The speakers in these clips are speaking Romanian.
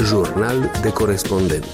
Jurnal de corespondent.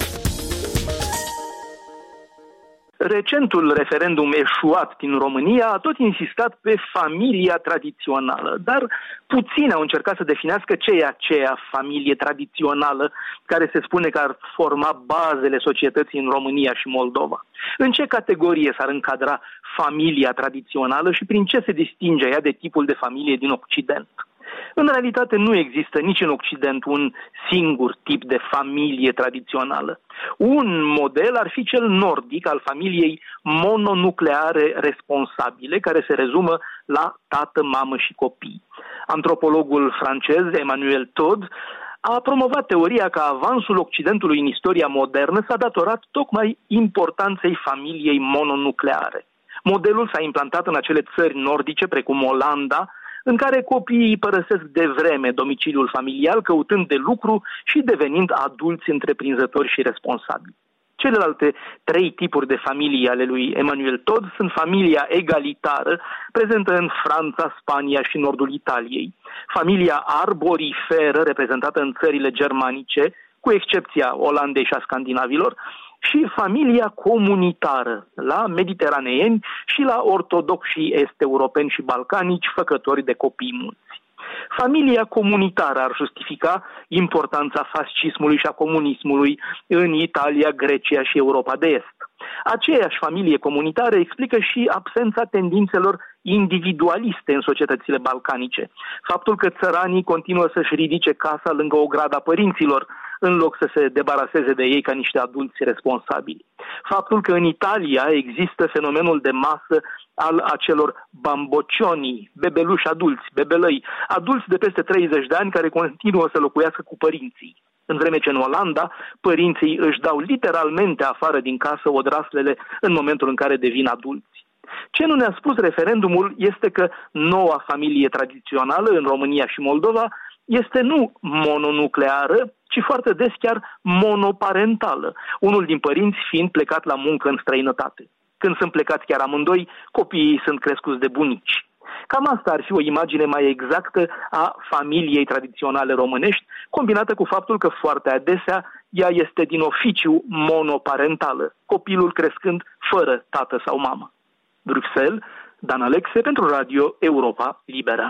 Recentul referendum eșuat din România a tot insistat pe familia tradițională, dar puțini au încercat să definească ce e aceea familie tradițională care se spune că ar forma bazele societății în România și Moldova. În ce categorie s-ar încadra familia tradițională și prin ce se distinge ea de tipul de familie din Occident? În realitate nu există nici în Occident un singur tip de familie tradițională. Un model ar fi cel nordic al familiei mononucleare responsabile, care se rezumă la tată, mamă și copii. Antropologul francez Emmanuel Todd a promovat teoria că avansul Occidentului în istoria modernă s-a datorat tocmai importanței familiei mononucleare. Modelul s-a implantat în acele țări nordice, precum Olanda, în care copiii părăsesc de vreme domiciliul familial, căutând de lucru și devenind adulți întreprinzători și responsabili. Celelalte trei tipuri de familie ale lui Emmanuel Todd sunt familia egalitară, prezentă în Franța, Spania și nordul Italiei, familia arboriferă, reprezentată în țările germanice, cu excepția Olandei și a scandinavilor, și familia comunitară, la mediteraneeni și la ortodoxii est-europeni și balcanici, făcători de copii mulți. Familia comunitară ar justifica importanța fascismului și a comunismului în Italia, Grecia și Europa de Est. Aceeași familie comunitară explică și absența tendințelor individualiste în societățile balcanice. Faptul că țăranii continuă să-și ridice casa lângă ograda părinților, în loc să se debaraseze de ei ca niște adulți responsabili. Faptul că în Italia există fenomenul de masă al acelor bamboccioni, bebeluși adulți, bebelăi, adulți de peste 30 de ani care continuă să locuiască cu părinții. În vreme ce în Olanda, părinții își dau literalmente afară din casă odraslele în momentul în care devin adulți. Ce nu ne-a spus referendumul este că noua familie tradițională în România și Moldova este nu mononucleară, ci foarte des chiar monoparentală, unul din părinți fiind plecat la muncă în străinătate. Când sunt plecați chiar amândoi, copiii sunt crescuți de bunici. Cam asta ar fi o imagine mai exactă a familiei tradiționale românești, combinată cu faptul că foarte adesea ea este din oficiu monoparentală, copilul crescând fără tată sau mamă. Bruxelles, Dan Alexe pentru Radio Europa Liberă.